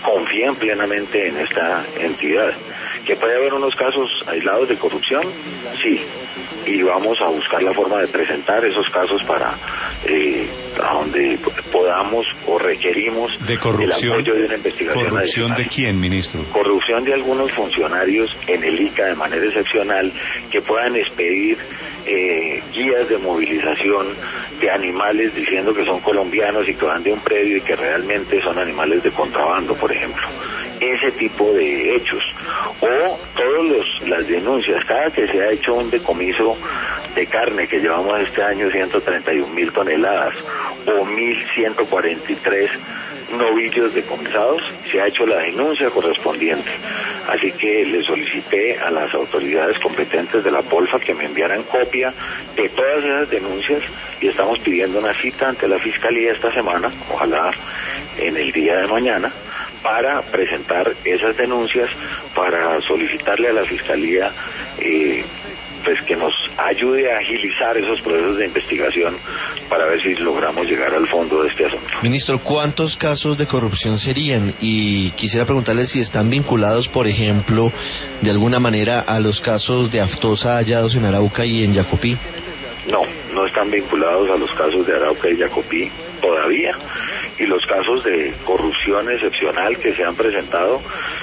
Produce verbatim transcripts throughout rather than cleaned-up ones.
confían plenamente en esta entidad. ¿Que puede haber unos casos aislados de corrupción? Sí, y vamos a buscar la forma de presentar esos casos para eh, a donde podamos o requerimos de corrupción, el apoyo de una investigación. ¿Corrupción adicional. de quién, ministro? Corrupción de algunos funcionarios en el I C A de manera excepcional que puedan expedir eh, guías de movilización de animales diciendo que son colombianos y que van de un predio y que realmente son animales de contrabando, por ejemplo. Ese tipo de hechos, o todas las denuncias, cada que se ha hecho un decomiso de carne, que llevamos este año ciento treinta y un mil toneladas, o mil ciento cuarenta y tres novillos decomisados, se ha hecho la denuncia correspondiente. Así que le solicité a las autoridades competentes de la Polfa que me enviaran copia de todas esas denuncias y estamos pidiendo una cita ante la Fiscalía esta semana, ojalá en el día de mañana, para presentar esas denuncias, para solicitarle a la Fiscalía eh, pues que nos ayude a agilizar esos procesos de investigación para ver si logramos llegar al fondo de este asunto. Ministro, ¿cuántos casos de corrupción serían? Y quisiera preguntarle si están vinculados, por ejemplo, de alguna manera a los casos de aftosa hallados en Arauca y en Yacopí. No, no están vinculados a los casos de Arauca y Yacopí todavía, y los casos de corrupción excepcional que se han presentado,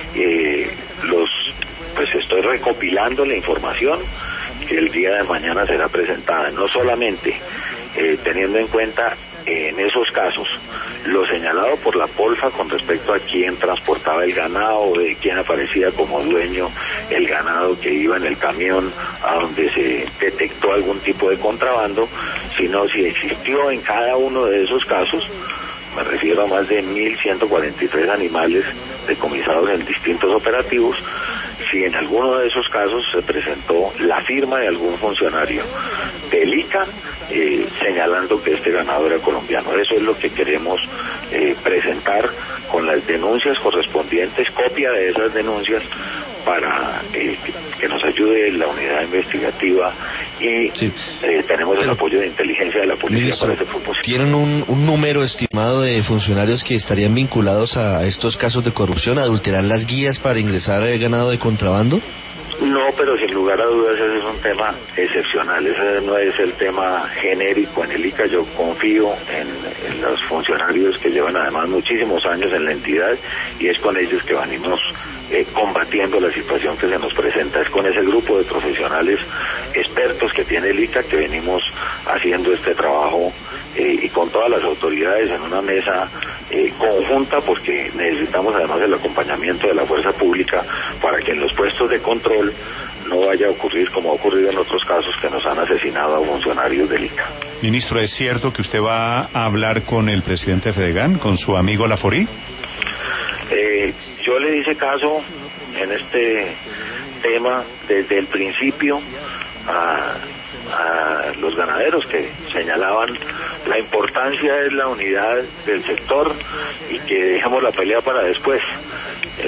eh, los pues estoy recopilando la información que el día de mañana será presentada, no solamente eh, teniendo en cuenta eh, en esos casos lo señalado por la Polfa con respecto a quién transportaba el ganado, de quién aparecía como dueño el ganado que iba en el camión a donde se detectó algún tipo de contrabando, sino si existió en cada uno de esos casos, me refiero a más de mil ciento cuarenta y tres animales decomisados en distintos operativos, si en alguno de esos casos se presentó la firma de algún funcionario del I C A eh, señalando que este ganado era colombiano. Eso es lo que queremos eh, presentar con las denuncias correspondientes, copia de esas denuncias para eh, que, que nos ayude la unidad investigativa y sí. eh, tenemos Pero, el apoyo de inteligencia de la policía ministro, para ese propósito. ¿Tienen un, un número estimado de funcionarios que estarían vinculados a estos casos de corrupción, a adulterar las guías para ingresar el ganado de contrabando? No, pero sin lugar a dudas ese es un tema excepcional, ese no es el tema genérico en el I C A. Yo confío en, en los funcionarios que llevan además muchísimos años en la entidad y es con ellos que venimos eh, combatiendo la situación que se nos presenta, es con ese grupo de profesionales expertos que tiene el I C A que venimos haciendo este trabajo eh, y con todas las autoridades en una mesa eh, conjunta, porque necesitamos además el acompañamiento de la fuerza pública para que en los puestos de control no vaya a ocurrir como ha ocurrido en otros casos que nos han asesinado a funcionarios del I C A. Ministro, ¿es cierto que usted va a hablar con el presidente Fedegan, con su amigo Laforí? Eh, yo le hice caso en este tema desde el principio a, a los ganaderos que señalaban la importancia de la unidad del sector y que dejemos la pelea para después.